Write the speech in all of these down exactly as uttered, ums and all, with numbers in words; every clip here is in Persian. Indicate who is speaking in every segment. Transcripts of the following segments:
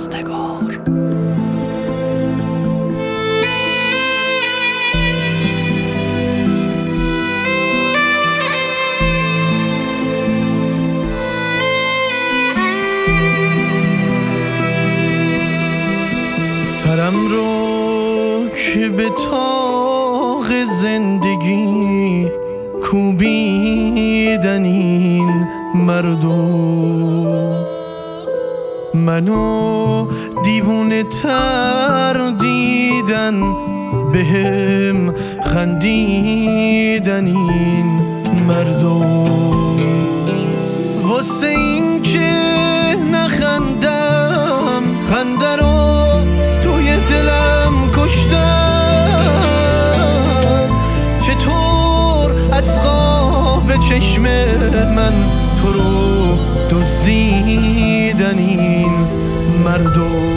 Speaker 1: رستگار.
Speaker 2: سرم رو که به طاق زندگی کوبیدن این مردم، منو دیوونه تر دیدن، بهم خندیدن این مردم. واسه این که نخندم خنده رو توی دلم کشتم، چطور از خواب چشم من تو رو دزدیدن این مردم.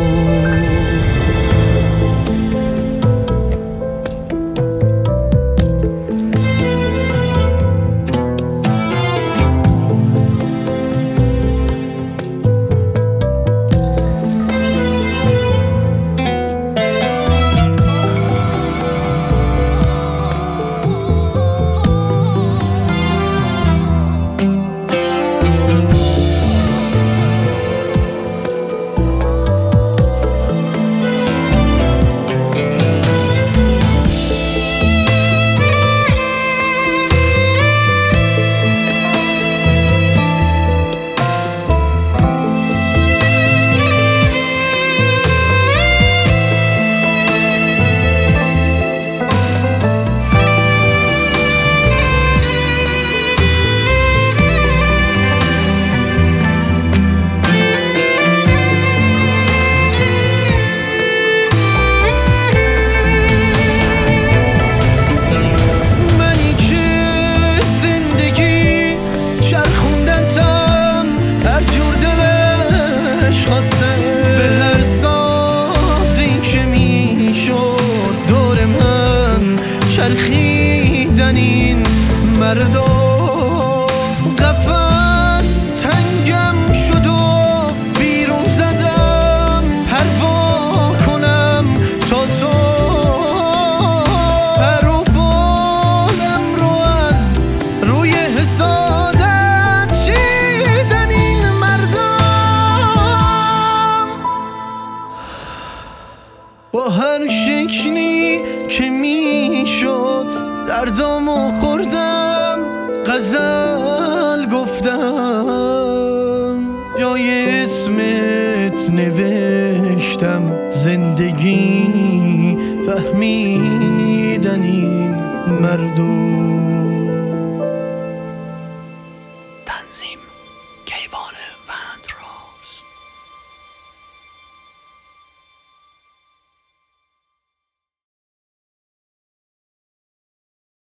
Speaker 2: چرخیدن این مردم، قفس تنگم شد و بیرون زدم پروا کنم تا تو، پر و بالم رو از روی حسادت چیدن این مردم. با هر شکلی که میشد دردامو خوردم، غزل گفتم، جای اسمت نوشتم زندگی فهمیدن این مردم.
Speaker 1: تنظیم کیوان وند.